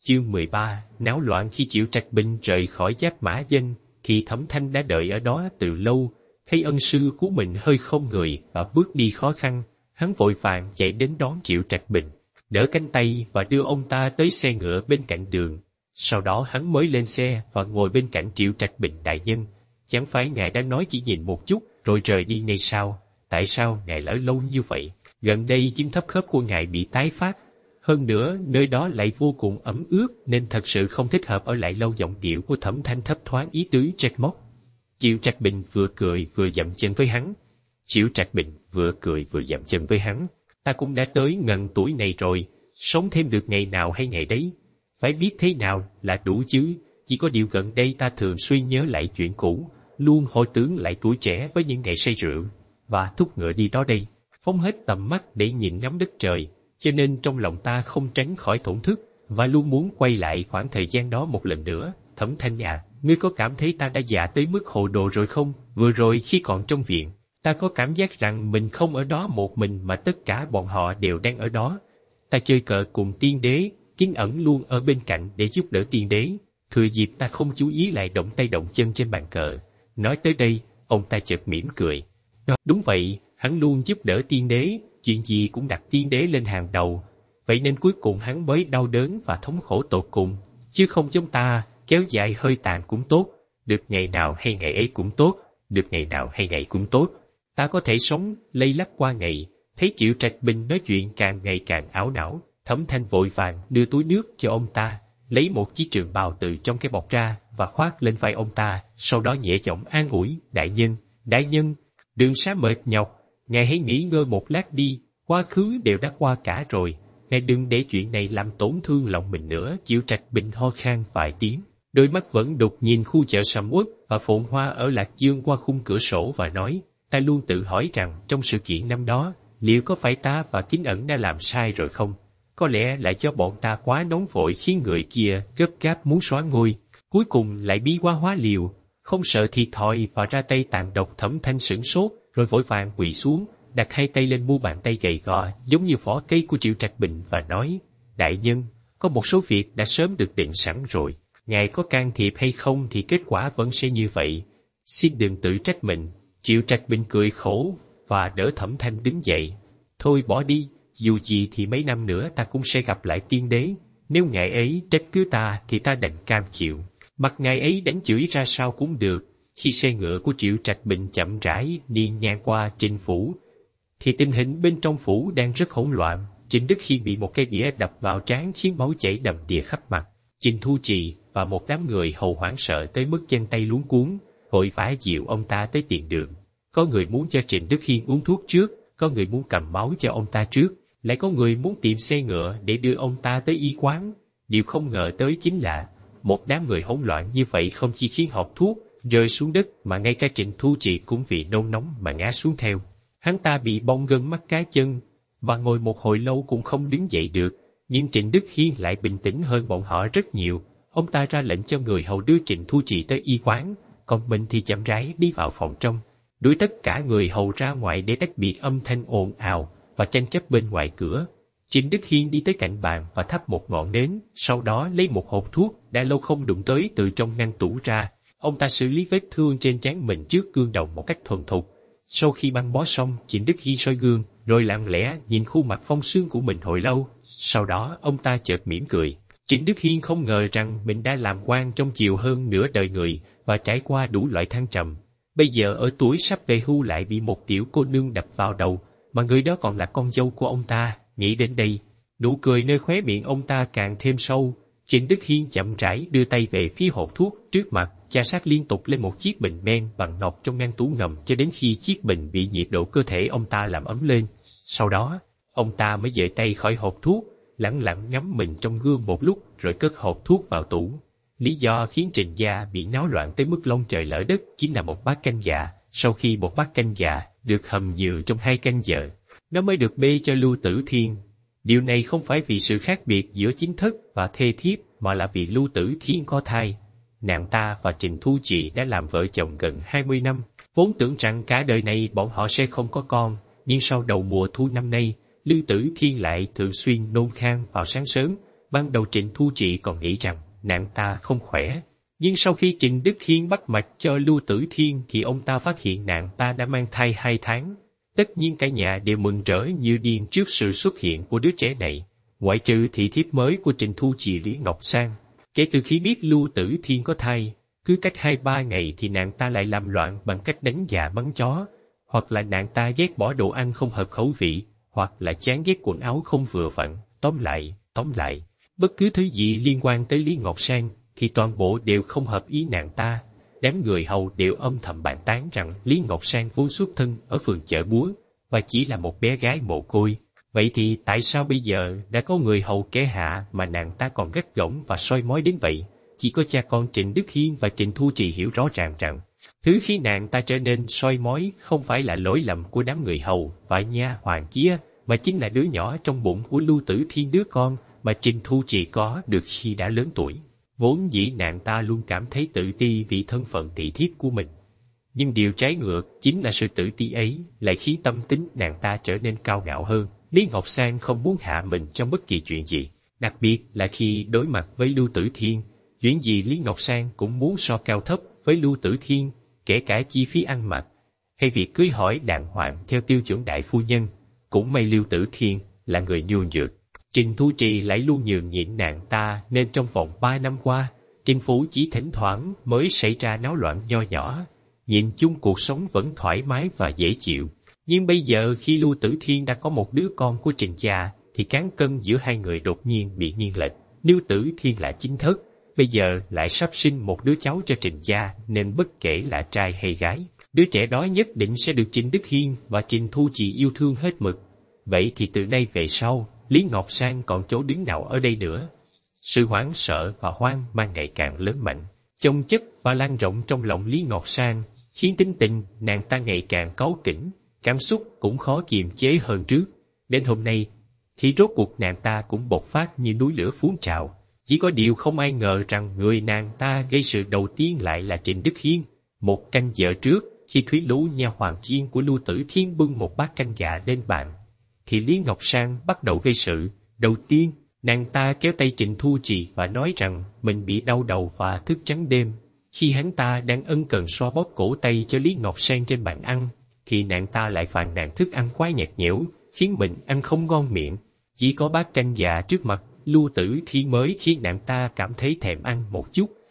Chương 13, náo loạn khi Triệu Trạch Bình rời khỏi Giáp Mã Doanh, khi Thẩm Thanh đã đợi ở đó từ lâu, thấy ân sư của mình hơi không người và bước đi khó khăn, hắn vội vàng chạy đến đón Triệu Trạch Bình, đỡ cánh tay và đưa ông ta tới xe ngựa bên cạnh đường. Sau đó hắn mới lên xe và ngồi bên cạnh Triệu Trạch Bình. Đại nhân, chẳng phải ngài đã nói chỉ nhìn một chút rồi rời đi ngay sao? Tại sao ngài lỡ lâu như vậy? Gần đây chứng thấp khớp của ngài bị tái phát. Hơn nữa, nơi đó lại vô cùng ẩm ướt nên thật sự không thích hợp ở lại lâu. Giọng điệu của Thẩm Thanh thấp thoáng ý tứ trách móc. Triệu Trạch Bình vừa cười vừa dậm chân với hắn. Ta cũng đã tới ngần tuổi này rồi, sống thêm được ngày nào hay ngày đấy. Phải biết thế nào là đủ chứ, chỉ có điều gần đây ta thường xuyên nhớ lại chuyện cũ, luôn hồi tưởng lại tuổi trẻ với những ngày say rượu, và thúc ngựa đi đó đây, phóng hết tầm mắt để nhìn ngắm đất trời, cho nên trong lòng ta không tránh khỏi thổn thức, và luôn muốn quay lại khoảng thời gian đó một lần nữa. Thẩm Thanh à, ngươi có cảm thấy ta đã già tới mức hồ đồ rồi không? Vừa rồi khi còn trong viện, ta có cảm giác rằng mình không ở đó một mình mà tất cả bọn họ đều đang ở đó. Ta chơi cờ cùng tiên đế, Kính Ẩn luôn ở bên cạnh để giúp đỡ tiên đế. Thừa dịp ta không chú ý lại động tay động chân trên bàn cờ. Nói tới đây, ông ta chợt mỉm cười. Đúng vậy, hắn luôn giúp đỡ tiên đế, chuyện gì cũng đặt tiên đế lên hàng đầu. Vậy nên cuối cùng hắn mới đau đớn và thống khổ tột cùng. Chứ không giống ta, kéo dài hơi tàn cũng tốt, được ngày nào hay ngày ấy cũng tốt. Ta có thể sống lây lắc qua ngày. Thấy Triệu Trạch Bình nói chuyện càng ngày càng ảo não, Thẩm Thanh vội vàng đưa túi nước cho ông ta, lấy một chiếc trường bào từ trong cái bọc ra và khoác lên vai ông ta, sau đó nhẹ giọng an ủi. Đại nhân, đường xá mệt nhọc, ngài hãy nghỉ ngơi một lát đi, quá khứ đều đã qua cả rồi, ngài đừng để chuyện này làm tổn thương lòng mình nữa. Triệu Trạch Bình ho khan vài tiếng, đôi mắt vẫn đục nhìn khu chợ sầm uất và phồn hoa ở Lạc Dương qua khung cửa sổ và nói, ta luôn tự hỏi rằng trong sự kiện năm đó, liệu có phải ta và Kính Ẩn đã làm sai rồi không? Có lẽ lại cho bọn ta quá nóng vội khiến người kia gấp gáp muốn xóa ngôi, cuối cùng lại bí quá hóa liều, không sợ thiệt thòi và ra tay tàn độc. Thẩm Thanh sửng sốt, rồi vội vàng quỳ xuống, đặt hai tay lên mu bàn tay gầy gò giống như vỏ cây của Triệu Trạch Bình và nói, đại nhân, có một số việc đã sớm được định sẵn rồi, ngài có can thiệp hay không thì kết quả vẫn sẽ như vậy, xin đừng tự trách mình. Triệu Trạch Bình cười khổ và đỡ Thẩm Thanh đứng dậy. Thôi bỏ đi, dù gì thì mấy năm nữa ta cũng sẽ gặp lại tiên đế, nếu ngài ấy trách cứ ta thì ta đành cam chịu, mặc ngài ấy đánh chửi ra sao cũng được. Khi xe ngựa của Triệu Trạch Bình chậm rãi đi ngang qua Trình phủ, thì tình hình bên trong phủ đang rất hỗn loạn. Trịnh Đức Hiên bị một cây đĩa đập vào trán khiến máu chảy đầm đìa khắp mặt. Trình Thu Trì và một đám người hầu hoảng sợ tới mức chân tay luống cuống, vội vã dìu ông ta tới tiền đường. Có người muốn cho Trịnh Đức Hiên uống thuốc trước, có người muốn cầm máu cho ông ta trước, lại có người muốn tìm xe ngựa để đưa ông ta tới y quán. Điều không ngờ tới chính là một đám người hỗn loạn như vậy không chỉ khiến hộp thuốc rơi xuống đất mà ngay cả Trịnh Thu Trì cũng vì nôn nóng mà ngã xuống theo. Hắn ta bị bong gân mắt cá chân và ngồi một hồi lâu cũng không đứng dậy được. Nhưng Trịnh Đức Hiên lại bình tĩnh hơn bọn họ rất nhiều. Ông ta ra lệnh cho người hầu đưa Trịnh Thu Trì tới y quán, còn mình thì chậm rãi đi vào phòng trong, đuổi tất cả người hầu ra ngoài để tách biệt âm thanh ồn ào và tranh chấp bên ngoài cửa. Trịnh Đức Hiên đi tới cạnh bàn và thắp một ngọn nến, sau đó lấy một hộp thuốc đã lâu không đụng tới từ trong ngăn tủ ra. Ông ta xử lý vết thương trên trán mình trước gương đồng một cách thuần thục. Sau khi băng bó xong, Trịnh Đức Hiên soi gương, rồi lặng lẽ nhìn khuôn mặt phong sương của mình hồi lâu. Sau đó ông ta chợt mỉm cười. Trịnh Đức Hiên không ngờ rằng mình đã làm quan trong chiều hơn nửa đời người và trải qua đủ loại thăng trầm. Bây giờ ở tuổi sắp về hưu lại bị một tiểu cô nương đập vào đầu, mà người đó còn là con dâu của ông ta. Nghĩ đến đây, nụ cười nơi khóe miệng ông ta càng thêm sâu. Trịnh Đức Hiên chậm rãi đưa tay về phía hộp thuốc trước mặt, chà sát liên tục lên một chiếc bình men bằng ngọc trong ngăn tủ ngầm cho đến khi chiếc bình bị nhiệt độ cơ thể ông ta làm ấm lên. Sau đó, ông ta mới dời tay khỏi hộp thuốc, lẳng lặng ngắm mình trong gương một lúc rồi cất hộp thuốc vào tủ. Lý do khiến Trình gia bị náo loạn tới mức long trời lở đất chính là một bát canh dạ. Sau khi một bát canh dạ được hầm nhừ trong 2 canh giờ, nó mới được bê cho Lưu Tử Thiên. Điều này không phải vì sự khác biệt giữa chính thất và thê thiếp, mà là vì Lưu Tử Thiên có thai. Nàng ta và Trịnh Thu Trì đã làm vợ chồng gần 20 năm, vốn tưởng rằng cả đời này bọn họ sẽ không có con, nhưng sau đầu mùa thu năm nay, Lưu Tử Thiên lại thường xuyên nôn khan vào sáng sớm, Ban đầu Trịnh Thu Trì còn nghĩ rằng nàng ta không khỏe, nhưng sau khi Trịnh Đức Hiên bắt mạch cho Lưu Tử Thiên thì ông ta phát hiện nàng ta đã mang thai 2 tháng. Tất nhiên cả nhà đều mừng rỡ như điên trước sự xuất hiện của đứa trẻ này, ngoại trừ thị thiếp mới của Trịnh Thu Trì Lý Ngọc Sang. Kể từ khi biết Lưu Tử Thiên có thai, cứ cách 2-3 ngày thì nàng ta lại làm loạn bằng cách đánh gà bắn chó, hoặc là nàng ta ghét bỏ đồ ăn không hợp khẩu vị, hoặc là chán ghét quần áo không vừa vặn. Tóm lại, bất cứ thứ gì liên quan tới Lý Ngọc Sang thì toàn bộ đều không hợp ý nàng ta. Đám người hầu đều âm thầm bàn tán rằng Lý Ngọc Sang vốn xuất thân ở phường Chợ Búa và chỉ là một bé gái mồ côi. Vậy thì tại sao bây giờ đã có người hầu kế hạ mà nàng ta còn gắt gỏng và soi mói đến vậy? Chỉ có cha con Trịnh Đức Hiên và Trịnh Thu Trì hiểu rõ ràng rằng thứ khiến nàng ta trở nên soi mói không phải là lỗi lầm của đám người hầu và nha hoàn kia, mà chính là đứa nhỏ trong bụng của Lưu Tử Thiên, đứa con mà Trịnh Thu Trì có được khi đã lớn tuổi. Vốn dĩ nàng ta luôn cảm thấy tự ti vì thân phận thị thiếp của mình. Nhưng điều trái ngược chính là sự tự ti ấy lại khiến tâm tính nàng ta trở nên cao ngạo hơn. Lý Ngọc Sang không muốn hạ mình trong bất kỳ chuyện gì, đặc biệt là khi đối mặt với Lưu Tử Thiên. Chuyện gì Lý Ngọc Sang cũng muốn so cao thấp với Lưu Tử Thiên, kể cả chi phí ăn mặc, hay việc cưới hỏi đàng hoàng theo tiêu chuẩn đại phu nhân. Cũng may Lưu Tử Thiên là người nhu nhược. Trịnh Thu Trì lại luôn nhường nhịn nàng ta, nên trong vòng 3 năm qua, Trịnh phủ chỉ thỉnh thoảng mới xảy ra náo loạn nho nhỏ. Nhìn chung cuộc sống vẫn thoải mái và dễ chịu. Nhưng bây giờ khi Lưu Tử Thiên đã có một đứa con của Trịnh gia, thì cán cân giữa hai người đột nhiên bị nghiêng lệch. Lưu Tử Thiên là chính thất, bây giờ lại sắp sinh một đứa cháu cho Trịnh gia, nên bất kể là trai hay gái, đứa trẻ đó nhất định sẽ được Trịnh Đức Hiên và Trịnh Thu Trì yêu thương hết mực. Vậy thì từ nay về sau, Lý Ngọc Sang còn chỗ đứng nào ở đây nữa? Sự hoảng sợ và hoang mang ngày càng lớn mạnh, chồng chất và lan rộng trong lòng Lý Ngọc Sang, khiến tính tình nàng ta ngày càng cáu kỉnh, cảm xúc cũng khó kiềm chế hơn trước. Đến hôm nay, thì rốt cuộc nàng ta cũng bộc phát như núi lửa phun trào. Chỉ có điều không ai ngờ rằng người nàng ta gây sự đầu tiên lại là Trịnh Đức Hiên. Một canh giờ trước, khi Thúy Lũ nha hoàn chiên của Lưu Tử Thiên bưng một bát canh gà lên bàn, thì Lý Ngọc Sang bắt đầu gây sự. Đầu tiên, nàng ta kéo tay Trịnh Thu Trì và nói rằng mình bị đau đầu và thức trắng đêm. Khi hắn ta đang ân cần xoa bóp cổ tay cho Lý Ngọc Sang trên bàn ăn, thì nàng ta lại phàn nàn thức ăn quá nhạt nhẽo, khiến mình ăn không ngon miệng. Chỉ có bát canh gà trước mặt Lưu Tử Thiên mới khiến nàng ta cảm thấy thèm ăn một chút.